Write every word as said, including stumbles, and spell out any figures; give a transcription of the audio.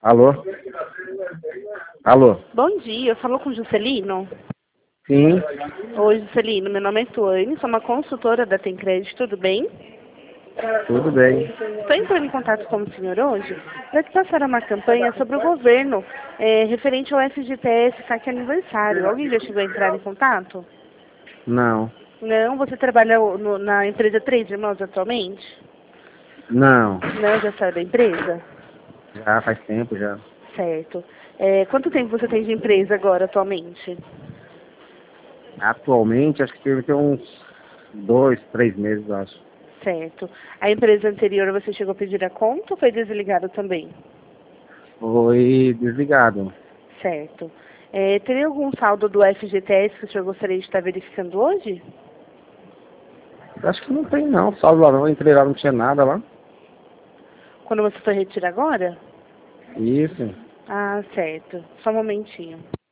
Alô? Alô? Bom dia, falou com o Juscelino? Sim, Oi, Juscelino, meu nome é Tuane, sou uma consultora da Tem Crédito, tudo bem? tudo bem. Estou entrando em contato com o senhor hoje para te passar uma campanha sobre o governo, é, referente ao F G T S S A C Aniversário. Alguém já chegou a entrar em contato? Não, Não? Você trabalha no- na empresa Três Irmãos atualmente? não. Não, já saiu da empresa? Já faz tempo já. Certo. É, quanto tempo você tem de empresa agora, atualmente? Atualmente, acho que deve ter uns dois, três meses, acho. Certo. A empresa anterior você chegou a pedir a conta ou foi desligada também? Foi desligado. Certo. É, teria algum saldo do F G T S que o senhor gostaria de estar verificando hoje? Acho que não tem não, salvo lá não, eu entrei lá, não tinha nada lá. Quando você foi retirar agora? Isso. Ah, certo. Só um momentinho.